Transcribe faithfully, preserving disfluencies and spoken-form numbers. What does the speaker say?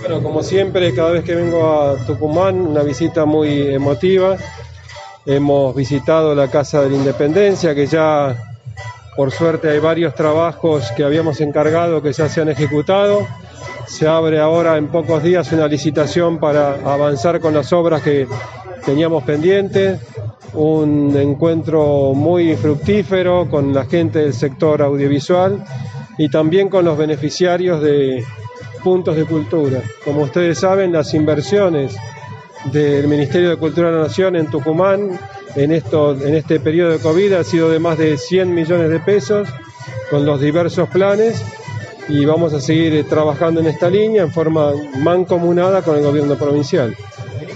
Bueno, como siempre, cada vez que vengo a Tucumán, una visita muy emotiva. Hemos visitado la Casa de la Independencia, que ya, por suerte, hay varios trabajos que habíamos encargado que ya se han ejecutado. Se abre ahora en pocos días una licitación para avanzar con las obras que teníamos pendientes. Un encuentro muy fructífero con la gente del sector audiovisual y también con los beneficiarios de puntos de cultura. Como ustedes saben, las inversiones del Ministerio de Cultura de la Nación en Tucumán en, esto, en este periodo de COVID ha sido de más de cien millones de pesos con los diversos planes, y vamos a seguir trabajando en esta línea en forma mancomunada con el gobierno provincial.